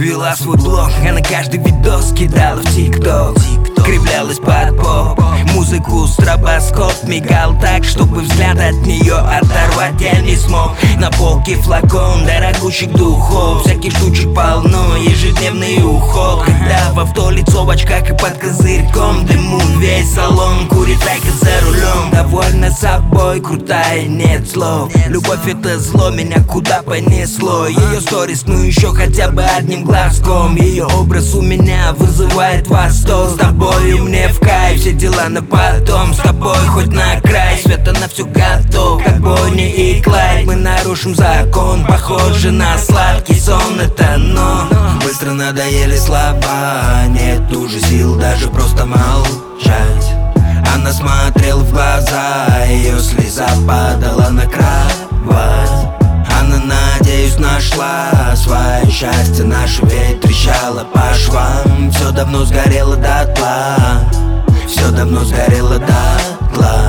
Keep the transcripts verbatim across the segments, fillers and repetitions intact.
Вела свой блог, а на каждый видос кидала в тик-ток. Кривлялась под поп, музыку стробоскоп мигал так, чтобы взгляд от нее оторвать я не смог. На полке флакон дорогущих духов, всяких штучек полно, ежедневный уход. Когда в авто лицо в очках и под козырьком дыму весь салон курит райка за рулем. Довольна собой, крутая, нет слов. Любовь это зло, меня куда понесло. Ее сторис, ну еще хотя бы одним глазком. Ее образ у меня вызывает восторг. С тобой мне в кайф, все дела на потом. С тобой хоть на край света, на все готов. Как Бонни и Клайд, мы нарушим закон. Похоже на сладкий сон, это но быстро надоели слова, нет уже сил даже просто молчать. Она смотрела в глаза, ее слеза падала на кровать. Она, надеюсь, нашла свое счастье, наше ведь трещало по швам. Все давно сгорело дотла, все давно сгорело дотла.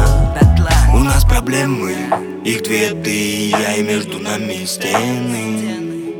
У нас проблемы, их две, ты и я, и между нами стены.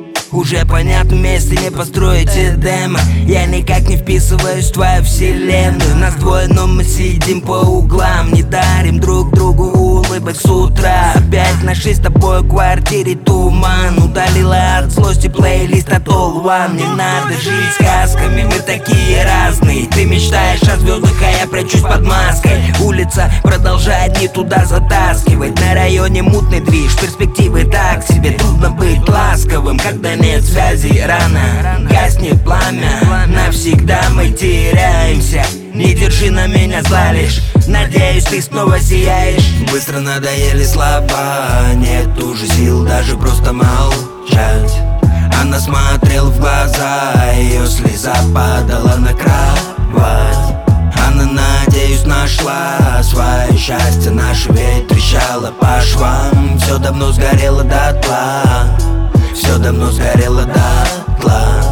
Уже понятно, вместе не построить Эдема. Я никак не вписываюсь в твою вселенную. Нас двое, но мы сидим по углам, не дарим друг другу улыбок с утра. Опять наши с тобой в квартире туман. Удалила от злости плейлист от All One. Не надо жить сказками, мы такие разные. Ты мечтаешь о звездах, а я прячусь под маской. Улица продолжает не туда затаскивать. На районе мутный движ, перспективы так себе. Трудно быть ласковым, когда нет связи, рано гаснет пламя. Навсегда мы теряемся. Не держи на меня зла лишь, надеюсь, ты снова сияешь. Быстро надоели слова, нет уже сил даже просто молчать. Она смотрела в глаза, ее слеза падала на кровать. Она, надеюсь, нашла свое счастье, наше ведь трещало по швам. Все давно сгорело дотла, все давно сгорело дотла.